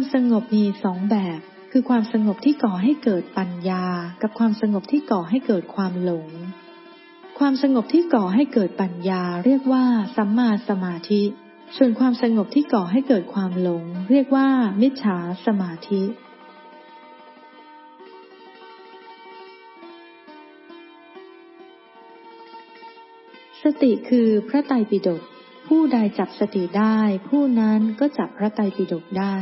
สงบมีสองแบบคือความสงบที่ก่อให้เกิดปัญญากับความสงบที่ก่อให้เกิดความหลงความสงบที่ก่อให้เกิดปัญญาเรียกว่าสัมมาสมาธิส่วนความสงบที่ก่อให้เกิดความหลงเรียกว่ามิจฉาสมาธิสติคือพระไตรปิฎกผู้ใดจับสติได้ผู้นั้นก็จับพระไตรปิฎกได้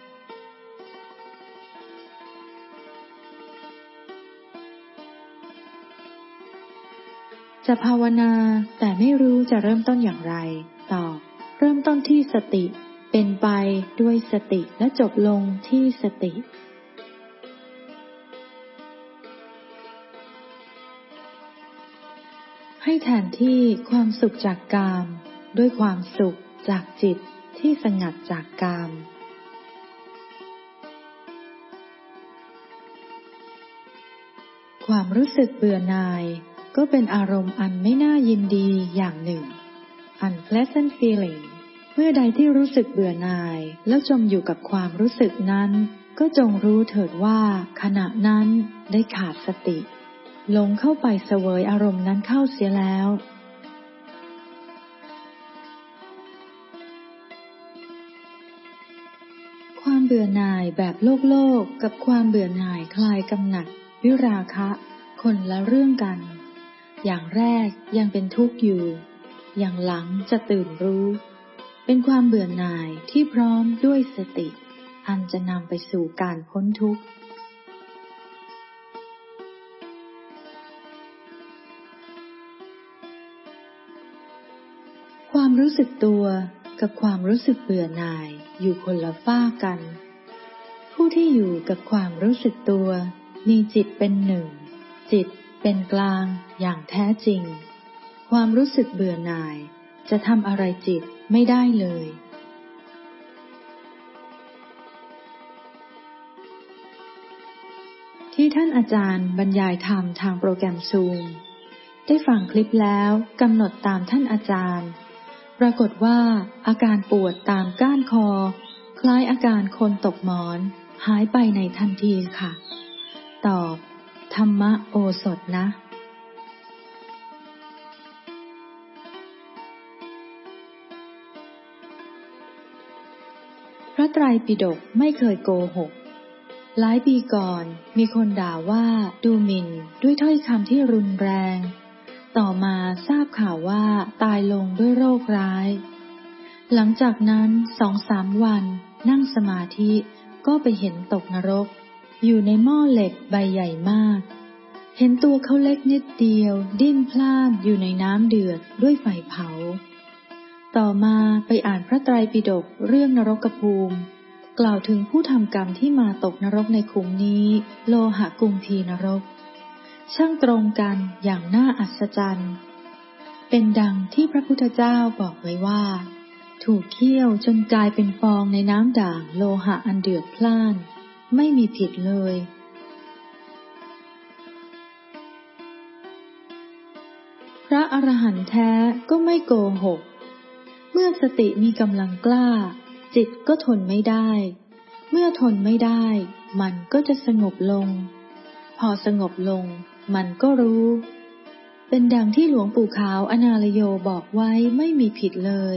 จะภาวนาแต่ไม่รู้จะเริ่มต้นอย่างไรตอบเริ่มต้นที่สติเป็นไปด้วยสติและจบลงที่สติให้แทนที่ความสุขจากกามด้วยความสุขจากจิตที่สงัดจากกามความรู้สึกเบื่อหน่ายก็เป็นอารมณ์อันไม่น่ายินดีอย่างหนึ่ง unpleasant feeling เมื่อใดที่รู้สึกเบื่อหน่ายแล้วจมอยู่กับความรู้สึกนั้นก็จงรู้เถิดว่าขณะนั้นได้ขาดสติหลงเข้าไปเสวยอารมณ์นั้นเข้าเสียแล้วความเบื่อหน่ายแบบโลกกับความเบื่อหน่ายคลายกำหนัดวิราคะคนละเรื่องกันอย่างแรกยังเป็นทุกข์อยู่อย่างหลังจะตื่นรู้เป็นความเบื่อหน่ายที่พร้อมด้วยสติอันจะนำไปสู่การพ้นทุกข์ความรู้สึกตัวกับความรู้สึกเบื่อหน่ายอยู่คนละฝ้ากันผู้ที่อยู่กับความรู้สึกตัวมีจิตเป็นหนึ่งจิตเป็นกลางอย่างแท้จริงความรู้สึกเบื่อหน่ายจะทำอะไรจิตไม่ได้เลยที่ท่านอาจารย์บรรยายธรรมทางโปรแกรมซูมได้ฟังคลิปแล้วกำหนดตามท่านอาจารย์ปรากฏว่าอาการปวดตามก้านคอคล้ายอาการคนตกหมอนหายไปในทันทีค่ะตอบธรรมโอสถนะพระไตรปิฎกไม่เคยโกหกหลายปีก่อนมีคนด่าว่าดูหมิ่นด้วยถ้อยคำที่รุนแรงต่อมาทราบข่าวว่าตายลงด้วยโรคร้ายหลังจากนั้น 2-3 วันนั่งสมาธิก็ไปเห็นตกนรกอยู่ในหม้อเหล็กใบใหญ่มากเห็นตัวเขาเล็กนิดเดียวดิ้นพล่านอยู่ในน้ำเดือดด้วยไฟเผาต่อมาไปอ่านพระไตรปิฎกเรื่องนรกภูมิกล่าวถึงผู้ทำกรรมที่มาตกนรกในขุมนี้โลหะกุมพีนรกช่างตรงกันอย่างน่าอัศจรรย์เป็นดังที่พระพุทธเจ้าบอกไว้ว่าถูกเคี่ยวจนกลายเป็นฟองในน้ำด่างโลหะอันเดือดพล่านไม่มีผิดเลยพระอรหันต์แท้ก็ไม่โกหกเมื่อสติมีกำลังกล้าจิตก็ทนไม่ได้เมื่อทนไม่ได้มันก็จะสงบลงพอสงบลงมันก็รู้เป็นดังที่หลวงปู่ขาวอนาลโยบอกไว้ไม่มีผิดเลย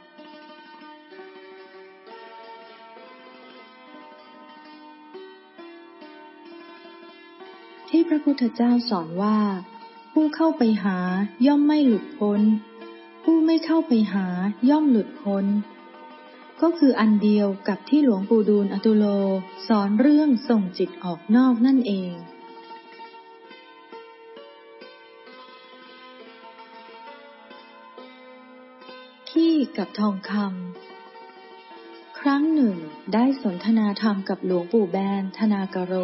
ที่พระพุทธเจ้าสอนว่าผู้เข้าไปหาย่อมไม่หลุดพ้นผู้ไม่เข้าไปหาย่อมหลุดพ้นก็คืออันเดียวกับที่หลวงปู่ดูลย์อตุโลสอนเรื่องส่งจิตออกนอกนั่นเองขี้กับทองคำครั้งหนึ่งได้สนทนาธรรมกับหลวงปู่แบนธนากโร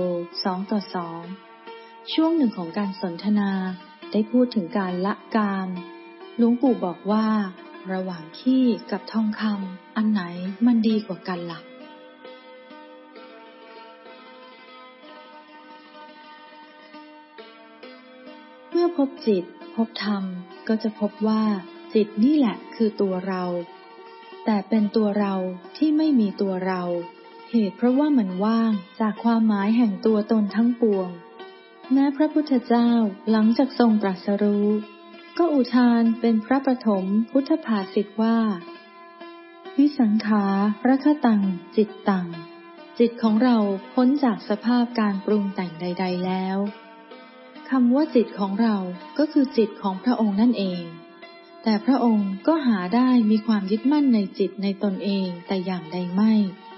2:2ช่วงหนึ่งของการสนทนาได้พูดถึงการละกามหลวงปู่บอกว่าระหว่างขี้กับทองคำอันไหนมันดีกว่ากันล่ะเมื่อพบจิตพบธรรมก็จะพบว่าจิตนี่แหละคือตัวเราแต่เป็นตัวเราที่ไม่มีตัวเราเหตุเพราะว่ามันว่างจากความหมายแห่งตัวตนทั้งปวงแม้พระพุทธเจ้าหลังจากทรงตรัสรู้ก็อุทานเป็นพระปฐมพุทธภาษิตว่าวิสังขารคตังจิตตังจิตของเราพ้นจากสภาพการปรุงแต่งใดๆแล้วคำว่าจิตของเราก็คือจิตของพระองค์นั่นเองแต่พระองค์ก็หาได้มีความยึดมั่นในจิตในตนเองแต่อย่างใดไม่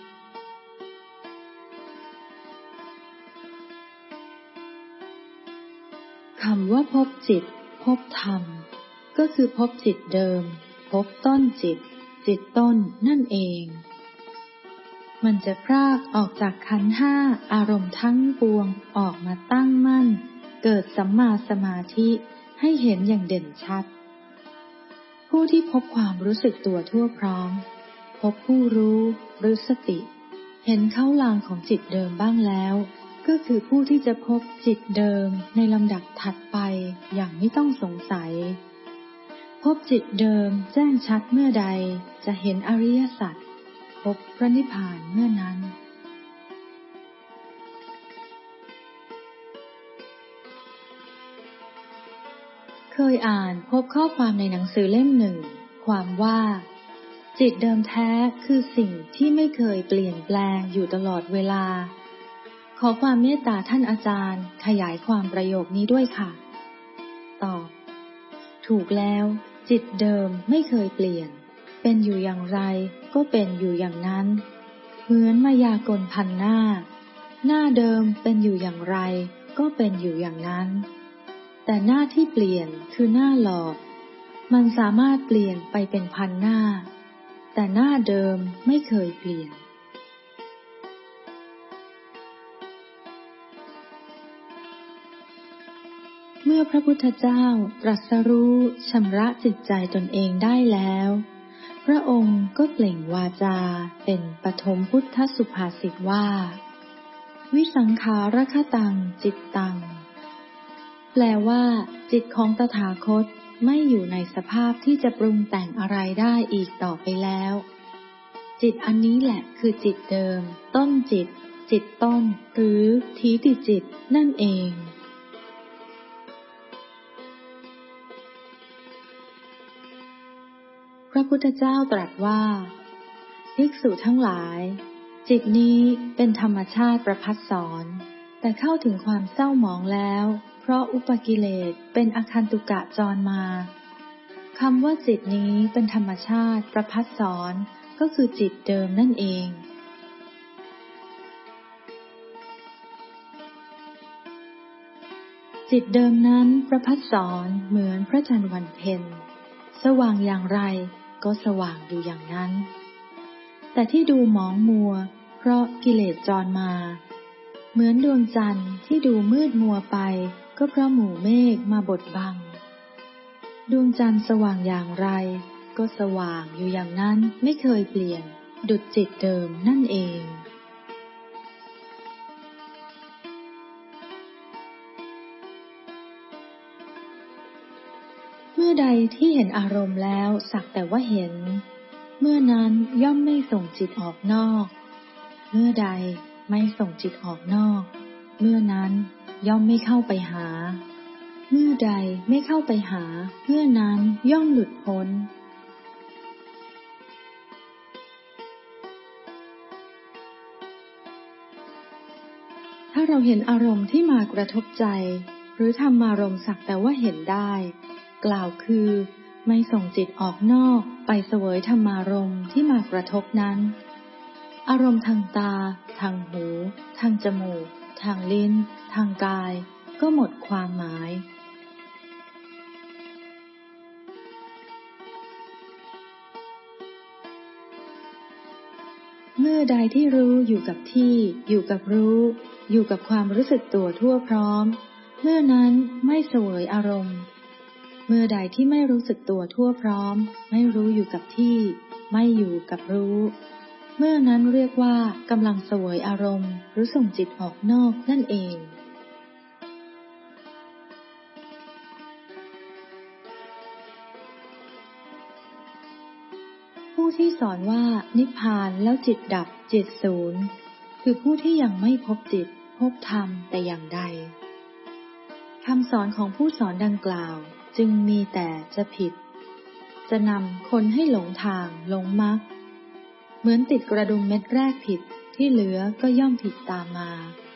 คำว่าพบจิตพบธรรมก็คือพบจิตเดิมพบต้นจิตจิตต้นนั่นเองมันจะพรากออกจากขันธ์ห้าอารมณ์ทั้งปวงออกมาตั้งมั่นเกิดสัมมาสมาธิให้เห็นอย่างเด่นชัดผู้ที่พบความรู้สึกตัวทั่วพร้อมพบผู้รู้หรือสติเห็นเข้าลางของจิตเดิมบ้างแล้วก็คือผู้ที่จะพบจิตเดิมในลำดับถัดไปอย่างไม่ต้องสงสัยพบจิตเดิมแจ้งชัดเมื่อใดจะเห็นอริยสัจพบพระนิพพานเมื่อนั้นเคยอ่านพบข้อความในหนังสือเล่มหนึ่งความว่าจิตเดิมแท้คือสิ่งที่ไม่เคยเปลี่ยนแปลงอยู่ตลอดเวลาขอความเมตตาท่านอาจารย์ขยายความประโยคนี้ด้วยค่ะตอบถูกแล้วจิตเดิมไม่เคยเปลี่ยนเป็นอยู่อย่างไรก็เป็นอยู่อย่างนั้นเหมือนมายากลพันหน้าหน้าเดิมเป็นอยู่อย่างไรก็เป็นอยู่อย่างนั้นแต่หน้าที่เปลี่ยนคือหน้าหลอกมันสามารถเปลี่ยนไปเป็นพันหน้าแต่หน้าเดิมไม่เคยเปลี่ยนเมื่อพระพุทธเจ้าตรัสรู้ชำระจิตใจตนเองได้แล้วพระองค์ก็เปล่งวาจาเป็นปฐมพุทธสุภาษิตว่าวิสังขารคตังจิตตังแปลว่าจิตของตถาคตไม่อยู่ในสภาพที่จะปรุงแต่งอะไรได้อีกต่อไปแล้วจิตอันนี้แหละคือจิตเดิมต้นจิตจิตต้นหรือทีติจิตนั่นเองพระพุทธเจ้าตรัสว่าภิกษุทั้งหลายจิตนี้เป็นธรรมชาติประภัสสรแต่เข้าถึงความเศร้าหมองแล้วเพราะอุปกิเลสเป็นอคันตุกะจรมาคำว่าจิตนี้เป็นธรรมชาติประภัสสรก็คือจิตเดิมนั่นเองจิตเดิมนั้นประภัสสรเหมือนพระจันทร์วันเพ็ญสว่างอย่างไรก็สว่างอยู่อย่างนั้นแต่ที่ดูหมองมัวเพราะกิเลสจรมาเหมือนดวงจันทร์ที่ดูมืดมัวไปก็เพราะหมู่เมฆมาบดบังดวงจันทร์สว่างอย่างไรก็สว่างอยู่อย่างนั้นไม่เคยเปลี่ยนดุจจิตเดิมนั่นเองเมื่อใดที่เห็นอารมณ์แล้วสักแต่ว่าเห็นเมื่อนั้นย่อมไม่ส่งจิตออกนอกเมื่อใดไม่ส่งจิตออกนอกเมื่อนั้นย่อมไม่เข้าไปหาเมื่อใดไม่เข้าไปหาเมื่อนั้นย่อมหลุดพ้นถ้าเราเห็นอารมณ์ที่มากระทบใจหรือธรรมารมณ์สักแต่ว่าเห็นได้กล่าวคือไม่ส่งจิตออกนอกไปเสวยธรรมารมณ์ที่มากระทบนั้นอารมณ์ทางตาทางหูทางจมูกทางลิ้นทางกายก็หมดความหมายเมื่อใดที่รู้อยู่กับที่อยู่กับรู้อยู่กับความรู้สึกตัวทั่วพร้อมเมื่อนั้นไม่เสวยอารมณ์เมื่อใดที่ไม่รู้สึกตัวทั่วพร้อมไม่รู้อยู่กับที่ไม่อยู่กับรู้เมื่อนั้นเรียกว่ากำลังเสวยอารมณ์หรือส่งจิตออกนอกนั่นเองผู้ที่สอนว่านิพพานแล้วจิตดับจิตศูนย์คือผู้ที่ยังไม่พบจิตพบธรรมแต่อย่างใดคำสอนของผู้สอนดังกล่าวจึงมีแต่จะผิดจะนำคนให้หลงทางหลงมรรคเหมือนติดกระดุมเม็ดแรกผิดที่เหลือก็ย่อมผิดตามมา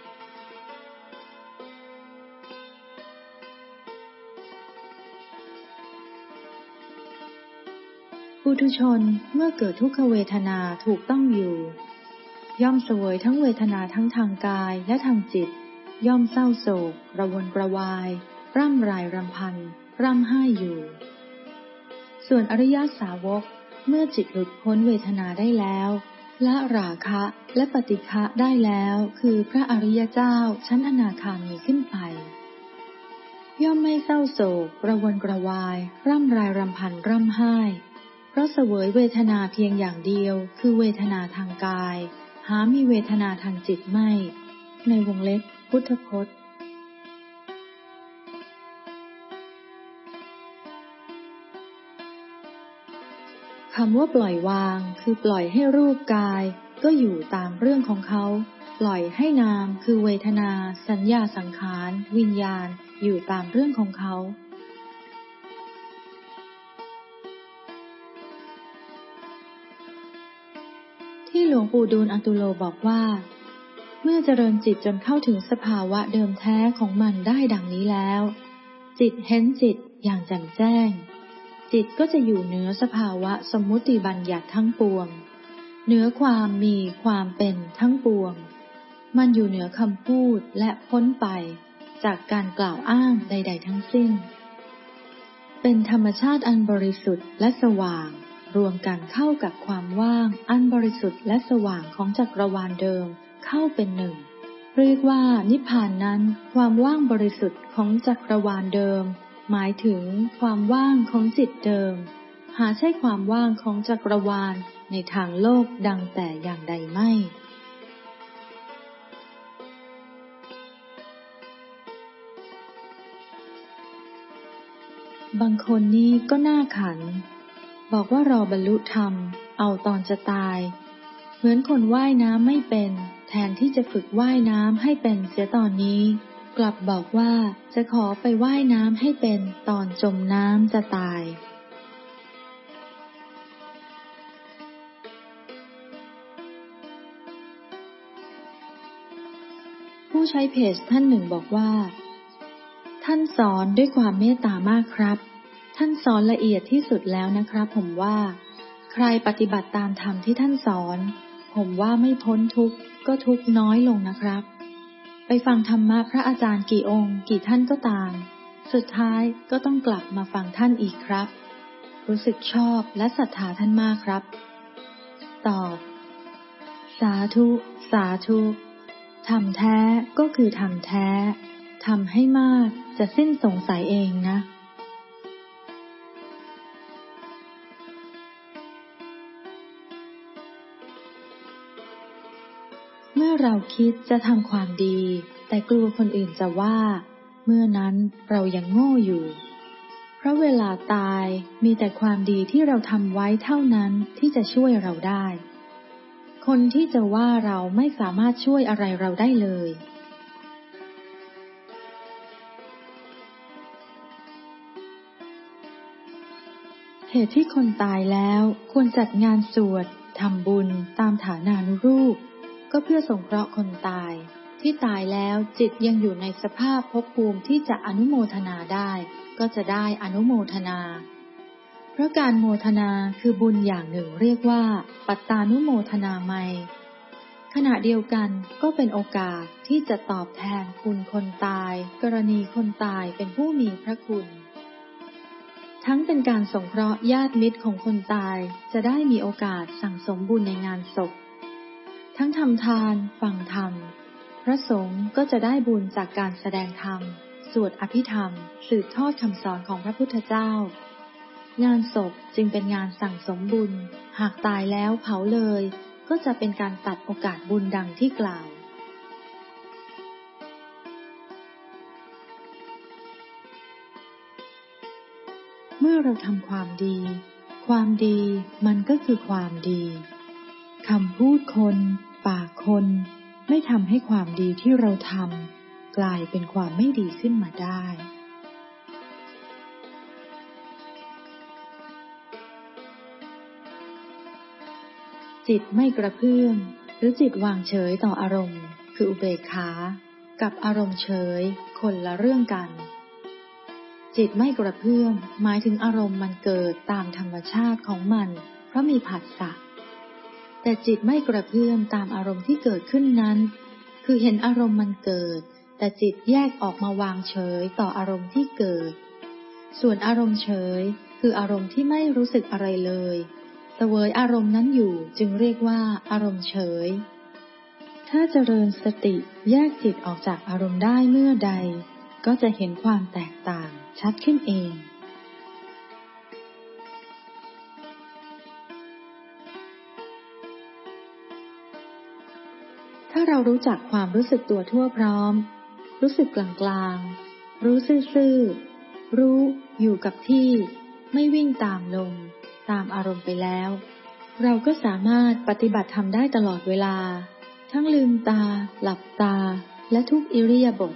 ปุถุชนเมื่อเกิดทุกขเวทนาถูกต้องอยู่ย่อมเสวยทั้งเวทนาทั้งทางกายและทางจิตย่อมเศร้าโศกกระวนกระวายร่ำไรรำพันร่ำไห้อยู่ส่วนอริยสาวกเมื่อจิตหลุดพ้นเวทนาได้แล้วละราคะและปฏิฆะได้แล้วคือพระอริยเจ้าชั้นอนาคามีขึ้นไปย่อมไม่เศร้าโศกกระวนกระวายร่ำไรรำพันร่ำไห้เพราะเสวยเวทนาเพียงอย่างเดียวคือเวทนาทางกายหามีเวทนาทางจิตไม่ในวงเล็บพุทธพจน์คำว่าปล่อยวางคือปล่อยให้รูปกายก็อยู่ตามเรื่องของเขาปล่อยให้นามคือเวทนาสัญญาสังขารวิญญาณอยู่ตามเรื่องของเขาที่หลวงปู่ดูลย์อตุโลบอกว่าเมื่อเจริญจิตจนเข้าถึงสภาวะเดิมแท้ของมันได้ดังนี้แล้วจิตเห็นจิตอย่างแจ่มแจ้งจิตก็จะอยู่เหนือสภาวะสมมุติบัญญัติทั้งปวงเหนือความมีความเป็นทั้งปวงมันอยู่เหนือคำพูดและพ้นไปจากการกล่าวอ้างใดๆทั้งสิ้นเป็นธรรมชาติอันบริสุทธิ์และสว่างรวมกันเข้ากับความว่างอันบริสุทธิ์และสว่างของจักรวาลเดิมเข้าเป็นหนึ่งเรียกว่านิพพานนั้นความว่างบริสุทธิ์ของจักรวาลเดิมหมายถึงความว่างของจิตเดิมหาใช่ความว่างของจักรวาลในทางโลกดังแต่อย่างใดไม่บางคนนี่ก็น่าขันบอกว่ารอบรรลุธรรมเอาตอนจะตายเหมือนคนว่ายน้ำไม่เป็นแทนที่จะฝึกว่ายน้ำให้เป็นเสียตอนนี้กลับบอกว่าจะขอไปว่ายน้ำให้เป็นตอนจมน้ำจะตายผู้ใช้เพจท่านหนึ่งบอกว่าท่านสอนด้วยความเมตตามากครับท่านสอนละเอียดที่สุดแล้วนะครับผมว่าใครปฏิบัติตามธรรมที่ท่านสอนผมว่าไม่พ้นทุกข์ก็ทุกข์น้อยลงนะครับไปฟังธรรมะพระอาจารย์กี่องค์กี่ท่านก็ตามสุดท้ายก็ต้องกลับมาฟังท่านอีกครับรู้สึกชอบและศรัทธาท่านมากครับตอบสาธุสาธุธรรมแท้ก็คือธรรมแท้ทำให้มากจะสิ้นสงสัยเองนะเมื่อเราคิดจะทำความดีแต่กลัวคนอื่นจะว่าเมื่อนั้นเรายังโง่อยู่เพราะเวลาตายมีแต่ความดีที่เราทำไว้เท่านั้นที่จะช่วยเราได้คนที่จะว่าเราไม่สามารถช่วยอะไรเราได้เลยเหตุที่คนตายแล้วควรจัดงานสวดทำบุญตามฐานานุรูปก็เพื่อสงเคราะห์คนตายที่ตายแล้วจิตยังอยู่ในสภาพภพภูมิที่จะอนุโมทนาได้ก็จะได้อนุโมทนาเพราะการโมทนาคือบุญอย่างหนึ่งเรียกว่าปัตตานุโมทนาไมยขณะเดียวกันก็เป็นโอกาสที่จะตอบแทนคุณคนตายกรณีคนตายเป็นผู้มีพระคุณทั้งเป็นการสงเคราะห์ญาติมิตรของคนตายจะได้มีโอกาสสั่งสมบุญในงานศพทั้งทำทานฟังธรรมพระสงฆ์ก็จะได้บุญจากการแสดงธรรมสวดอภิธรรมสืบทอดคำสอนของพระพุทธเจ้างานศพจึงเป็นงานสั่งสมบุญหากตายแล้วเผาเลยก็จะเป็นการตัดโอกาสบุญดังที่กล่าวเมื่อเราทำความดีความดีมันก็คือความดีคำพูดคนปากคนไม่ทำให้ความดีที่เราทำกลายเป็นความไม่ดีขึ้นมาได้จิตไม่กระเพื่อมหรือจิตวางเฉยต่ออารมณ์คืออุเบกขากับอารมณ์เฉยคนละเรื่องกันจิตไม่กระเพื่อมหมายถึงอารมณ์มันเกิดตามธรรมชาติของมันเพราะมีผัสสะแต่จิตไม่กระเพื่อมตามอารมณ์ที่เกิดขึ้นนั้นคือเห็นอารมณ์มันเกิดแต่จิตแยกออกมาวางเฉยต่ออารมณ์ที่เกิดส่วนอารมณ์เฉยคืออารมณ์ที่ไม่รู้สึกอะไรเลยเสวยอารมณ์นั้นอยู่จึงเรียกว่าอารมณ์เฉยถ้าเจริญสติแยกจิตออกจากอารมณ์ได้เมื่อใดก็จะเห็นความแตกต่างชัดขึ้นเองถ้าเรารู้จักความรู้สึกตัวทั่วพร้อมรู้สึกกลางๆรู้ซื่อๆรู้อยู่กับที่ไม่วิ่งตามลมตามอารมณ์ไปแล้วเราก็สามารถปฏิบัติธรรมได้ตลอดเวลาทั้งลืมตาหลับตาและทุกอิริยาบถ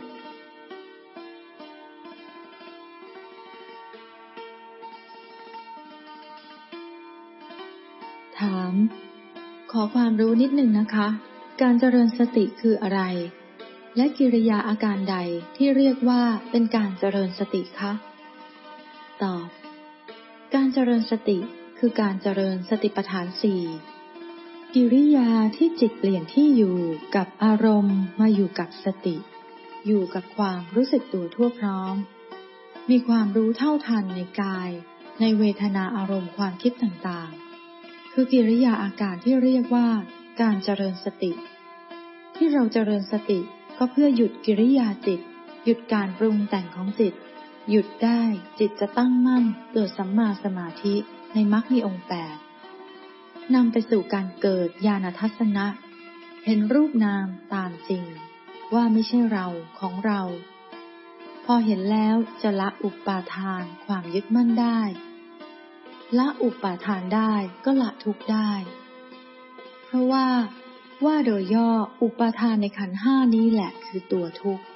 ถามขอความรู้นิดหนึ่งนะคะการเจริญสติคืออะไรและกิริยาอาการใดที่เรียกว่าเป็นการเจริญสติคะตอบการเจริญสติคือการเจริญสติปัฏฐาน4กิริยาที่จิตเปลี่ยนที่อยู่กับอารมณ์มาอยู่กับสติอยู่กับความรู้สึกตัวทั่วพร้อมมีความรู้เท่าทันในกายในเวทนาอารมณ์ความคิดต่างๆคือกิริยาอาการที่เรียกว่าการเจริญสติที่เราเจริญสติก็เพื่อหยุดกิริยาจิตหยุดการปรุงแต่งของจิตหยุดได้จิตจะตั้งมั่นเกิดสัมมาสมาธิในมรรคมีองค์8นำไปสู่การเกิดญาณทัสสนะเห็นรูปนามตามจริงว่าไม่ใช่เราของเราพอเห็นแล้วจะละอุปาทานความยึดมั่นได้ละอุปาทานได้ก็ละทุกข์ได้เพราะว่าโดยย่ออุปาทานในขันธ์5นี้แหละคือตัวทุกข์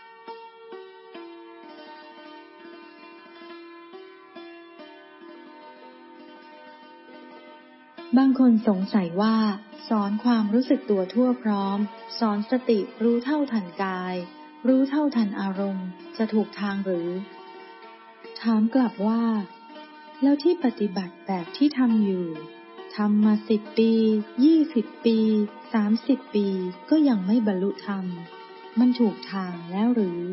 บางคนสงสัยว่าสอนความรู้สึกตัวทั่วพร้อมสอนสติรู้เท่าทันกายรู้เท่าทันอารมณ์จะถูกทางหรือถามกลับว่าแล้วที่ปฏิบัติแบบที่ทำอยู่ทำมา10 ปี20 ปี30 ปีก็ยังไม่บรรลุธรรมมันถูกทางแล้วหรือ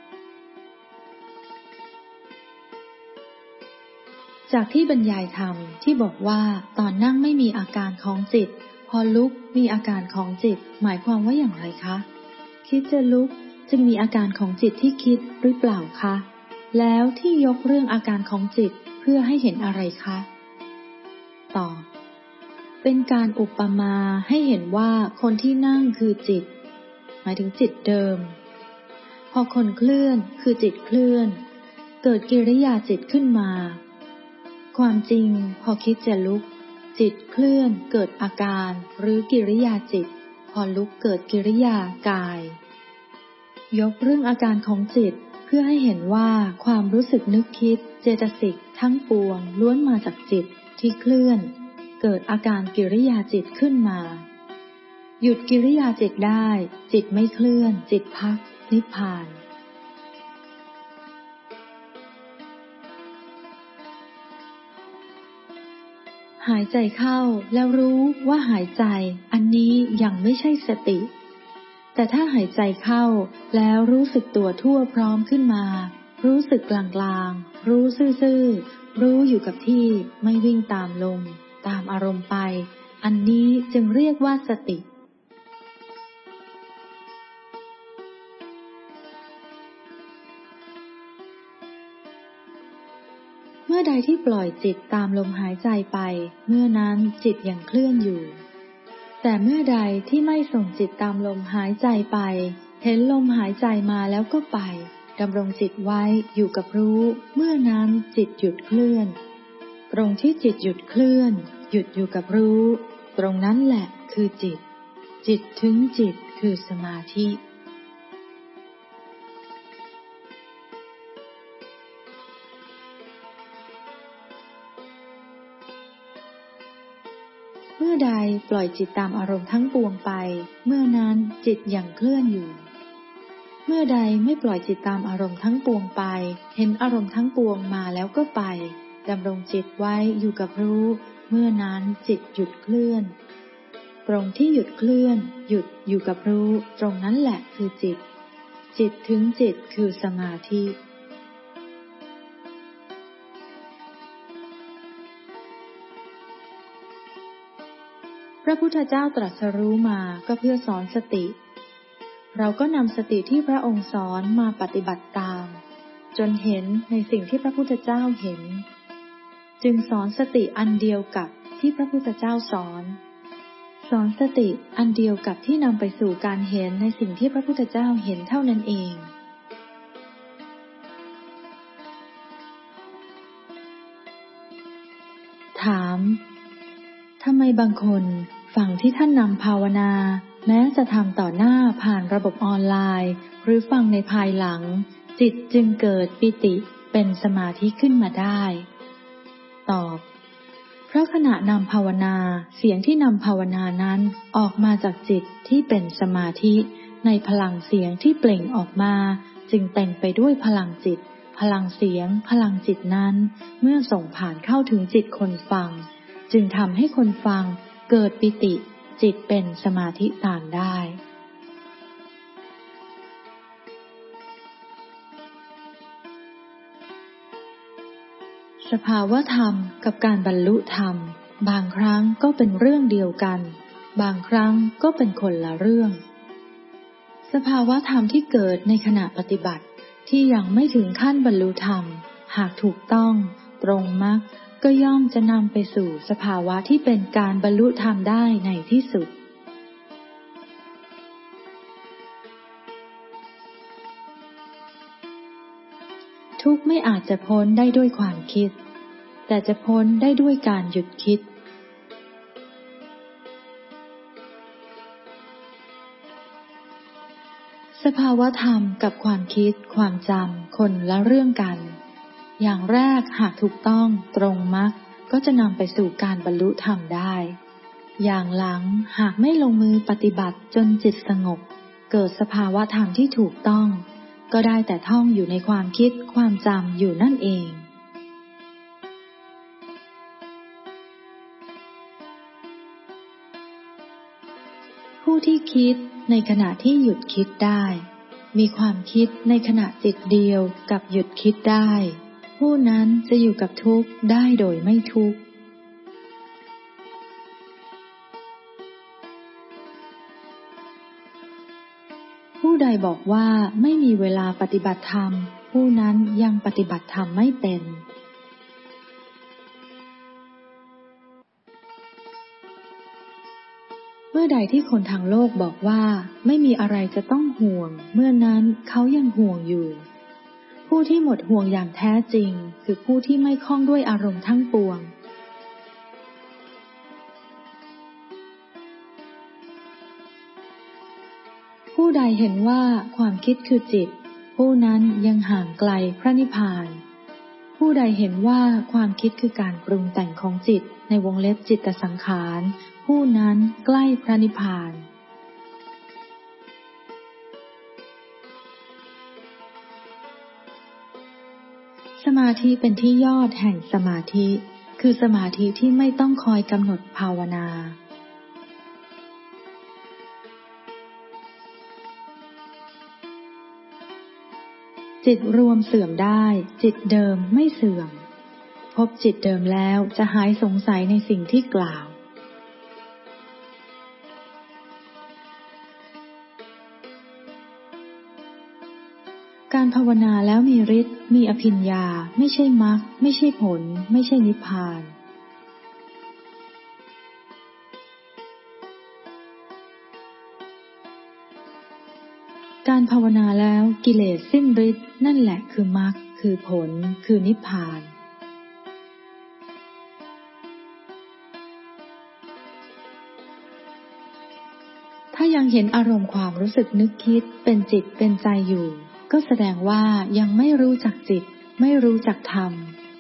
จากที่บรรยายธรรมที่บอกว่าตอนนั่งไม่มีอาการของจิตพอลุกมีอาการของจิตหมายความว่าอย่างไรคะคิดจะลุกจึงมีอาการของจิตที่คิดหรือเปล่าคะแล้วที่ยกเรื่องอาการของจิตเพื่อให้เห็นอะไรคะตอบเป็นการอุปมาให้เห็นว่าคนที่นั่งคือจิตหมายถึงจิตเดิมพอคนเคลื่อนคือจิตเคลื่อนเกิดกิริยาจิตขึ้นมาความจริงพอคิดจะลุกจิตเคลื่อนเกิดอาการหรือกิริยาจิตพอลุกเกิดกิริยากายยกเรื่องอาการของจิตเพื่อให้เห็นว่าความรู้สึกนึกคิดเจตสิกทั้งปวงล้วนมาจากจิตที่เคลื่อนเกิดอาการกิริยาจิตขึ้นมาหยุดกิริยาจิตได้จิตไม่เคลื่อนจิตพักนิพพานหายใจเข้าแล้วรู้ว่าหายใจอันนี้ยังไม่ใช่สติแต่ถ้าหายใจเข้าแล้วรู้สึกตัวทั่วพร้อมขึ้นมารู้สึกกลางๆรู้ซื่อๆรู้อยู่กับที่ไม่วิ่งตามลมตามอารมณ์ไปอันนี้จึงเรียกว่าสติเมื่อใดที่ปล่อยจิตตามลมหายใจไปเมื่อนั้นจิตยังเคลื่อนอยู่แต่เมื่อใดที่ไม่ส่งจิตตามลมหายใจไปเห็นลมหายใจมาแล้วก็ไปดำรงจิตไว้อยู่กับรู้เมื่อนั้นจิตหยุดเคลื่อนตรงที่จิตหยุดเคลื่อนหยุดอยู่กับรู้ตรงนั้นแหละคือจิตจิตถึงจิตคือสมาธิเมื่อใดปล่อยจิตตามอารมณ์ทั้งปวงไปเมื่อนั้นจิตยังเคลื่อนอยู่เมื่อใดไม่ปล่อยจิตตามอารมณ์ทั้งปวงไปเห็นอารมณ์ทั้งปวงมาแล้วก็ไปดำรงจิตไว้อยู่กับรู้เมื่อนั้นจิตหยุดเคลื่อนตรงที่หยุดเคลื่อนหยุดอยู่กับรู้ตรงนั้นแหละคือจิตจิตถึงจิตคือสมาธิพระพุทธเจ้าตรัสรู้มาก็เพื่อสอนสติเราก็นำสติที่พระองค์สอนมาปฏิบัติตามจนเห็นในสิ่งที่พระพุทธเจ้าเห็นจึงสอนสติอันเดียวกับที่พระพุทธเจ้าสอนสติอันเดียวกับที่นำไปสู่การเห็นในสิ่งที่พระพุทธเจ้าเห็นเท่านั้นเองถามทำไมบางคนฝั่งที่ท่านนำภาวนาแม้จะทำต่อหน้าผ่านระบบออนไลน์หรือฟังในภายหลังจิตจึงเกิดปิติเป็นสมาธิขึ้นมาได้ตอบเพราะขณะนำภาวนาเสียงที่นำภาวนานั้นออกมาจากจิตที่เป็นสมาธิในพลังเสียงที่เปล่งออกมาจึงเต็มไปด้วยพลังจิตพลังเสียงพลังจิตนั้นเมื่อส่งผ่านเข้าถึงจิตคนฟังจึงทำให้คนฟังเกิดปิติจิตเป็นสมาธิตามได้สภาวะธรรมกับการบรรลุธรรมบางครั้งก็เป็นเรื่องเดียวกันบางครั้งก็เป็นคนละเรื่องสภาวะธรรมที่เกิดในขณะปฏิบัติที่ยังไม่ถึงขั้นบรรลุธรรมหากถูกต้องตรงมรรคก็ย่อมจะนำไปสู่สภาวะที่เป็นการบรรลุธรรมได้ในที่สุดทุกข์ไม่อาจจะพ้นได้ด้วยความคิดแต่จะพ้นได้ด้วยการหยุดคิดสภาวะธรรมกับความคิดความจำคนละเรื่องกันอย่างแรกหากถูกต้องตรงมรรคก็จะนำไปสู่การบรรลุธรรมได้อย่างหลังหากไม่ลงมือปฏิบัติจนจิตสงบเกิดสภาวะธรรมที่ถูกต้องก็ได้แต่ท่องอยู่ในความคิดความจำอยู่นั่นเองผู้ที่คิดในขณะที่หยุดคิดได้มีความคิดในขณะจิตเดียวกับหยุดคิดได้ผู้นั้นจะอยู่กับทุกข์ได้โดยไม่ทุกข์ผู้ใดบอกว่าไม่มีเวลาปฏิบัติธรรมผู้นั้นยังปฏิบัติธรรมไม่เป็นเมื่อใดที่คนทางโลกบอกว่าไม่มีอะไรจะต้องห่วงเมื่อนั้นเขายังห่วงอยู่ผู้ที่หมดห่วงอย่างแท้จริงคือผู้ที่ไม่คล้องด้วยอารมณ์ทั้งปวงผู้ใดเห็นว่าความคิดคือจิตผู้นั้นยังห่างไกลพระนิพพานผู้ใดเห็นว่าความคิดคือการปรุงแต่งของจิตในวงเล็บจิตสังขารผู้นั้นใกล้พระนิพพานสมาธิเป็นที่ยอดแห่งสมาธิคือสมาธิที่ไม่ต้องคอยกำหนดภาวนาจิตรวมเสื่อมได้จิตเดิมไม่เสื่อมพบจิตเดิมแล้วจะหายสงสัยในสิ่งที่กล่าวการภาวนาแล้วมีฤทธิ์มีอภิญญาไม่ใช่มรรคไม่ใช่ผลไม่ใช่นิพพานการภาวนาแล้วกิเลสสิ้นฤทธิ์นั่นแหละคือมรรคคือผลคือนิพพานถ้ายังเห็นอารมณ์ความรู้สึกนึกคิดเป็นจิตเป็นใจอยู่ก็แสดงว่ายังไม่รู้จักจิตไม่รู้จักธรรม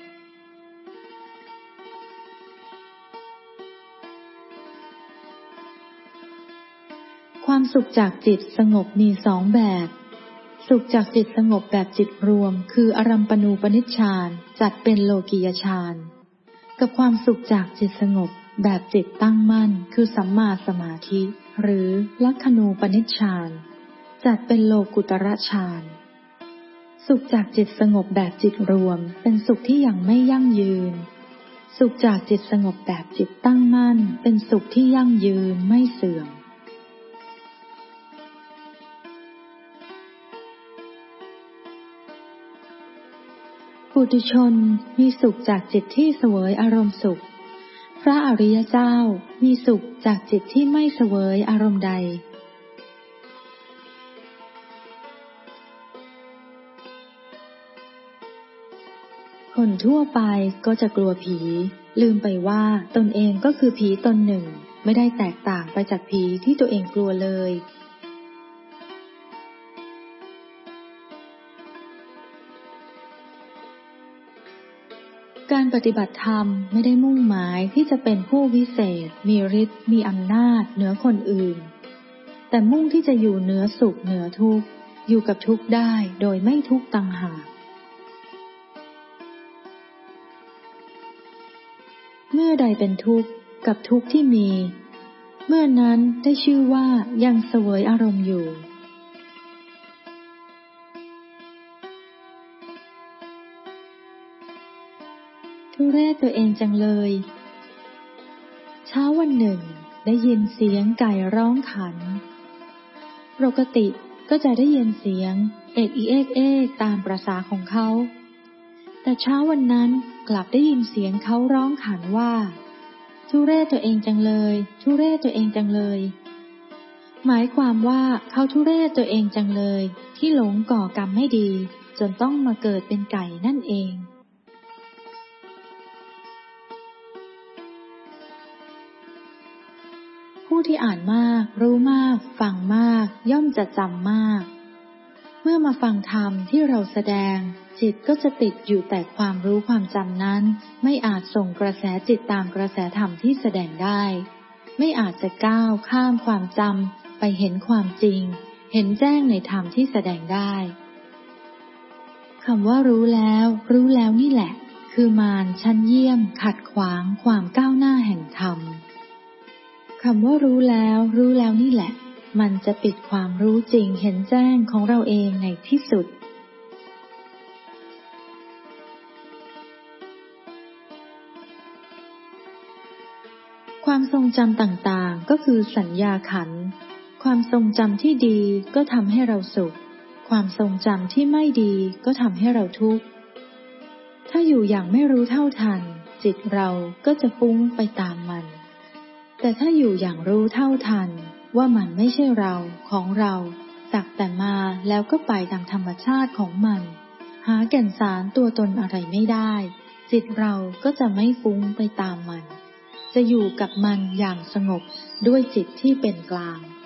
ความสุขจากจิตสงบมีสองแบบสุขจากจิตสงบแบบจิตรวมคืออรัมปณูปนิชฌานจัดเป็นโลกียฌานกับความสุขจากจิตสงบแบบจิตตั้งมั่นคือสัมมาสมาธิหรือลักขณูปนิชฌานจัดเป็นโลกุตระฌานสุขจากจิตสงบแบบจิตรวมเป็นสุขที่ยังไม่ยั่งยืนสุขจากจิตสงบแบบจิตตั้งมั่นเป็นสุขที่ยั่งยืนไม่เสื่อมปุถุชนมีสุขจากจิตที่เสวยอารมณ์สุขพระอริยเจ้ามีสุขจากจิตที่ไม่เสวยอารมณ์ใดคนทั่วไปก็จะกลัวผีลืมไปว่าตนเองก็คือผีตนหนึ่งไม่ได้แตกต่างไปจากผีที่ตัวเองกลัวเลยการปฏิบัติธรรมไม่ได้มุ่งหมายที่จะเป็นผู้วิเศษมีฤทธิ์มีอำนาจเหนือคนอื่นแต่มุ่งที่จะอยู่เหนือสุขเหนือทุกข์อยู่กับทุกข์ได้โดยไม่ทุกข์ต่างหากเมื่อใดเป็นทุกข์กับทุกข์ที่มีเมื่อนั้นได้ชื่อว่ายังเสวยอารมณ์อยู่ทุเรศตัวเองจังเลยเช้าวันหนึ่งได้ยินเสียงไก่ร้องขันปกติก็จะได้ยินเสียงเอกอีเอกเอกตามประสาของเขาแต่เช้าวันนั้นกลับได้ยินเสียงเขาร้องขันว่าทุเรศตัวเองจังเลยทุเรศตัวเองจังเลยหมายความว่าเขาทุเรศตัวเองจังเลยที่หลงก่อกรรมไม่ดีจนต้องมาเกิดเป็นไก่นั่นเองผู้ที่อ่านมากรู้มากฟังมากย่อมจะจำมากเมื่อมาฟังธรรมที่เราแสดงจิตก็จะติดอยู่แต่ความรู้ความจำนั้นไม่อาจส่งกระแสจิตตามกระแสธรรมที่แสดงได้ไม่อาจจะก้าวข้ามความจำไปเห็นความจริงเห็นแจ้งในธรรมที่แสดงได้คำว่ารู้แล้วนี่แหละคือมารชั้นเยี่ยมขัดขวางความก้าวหน้าแห่งธรรมคำว่ารู้แล้วนี่แหละมันจะปิดความรู้จริงเห็นแจ้งของเราเองในที่สุดความทรงจำต่างๆก็คือสัญญาขันธ์ความทรงจำที่ดีก็ทำให้เราสุขความทรงจำที่ไม่ดีก็ทำให้เราทุกข์ถ้าอยู่อย่างไม่รู้เท่าทันจิตเราก็จะฟุ้งไปตามมันแต่ถ้าอยู่อย่างรู้เท่าทันว่ามันไม่ใช่เราของเราสักแต่มาแล้วก็ไปตามธรรมชาติของมันหาแก่นสารตัวตนอะไรไม่ได้จิตเราก็จะไม่ฟุ้งไปตามมันจะอยู่กับมันอย่างสงบด้วยจิตที่เป็นกลาง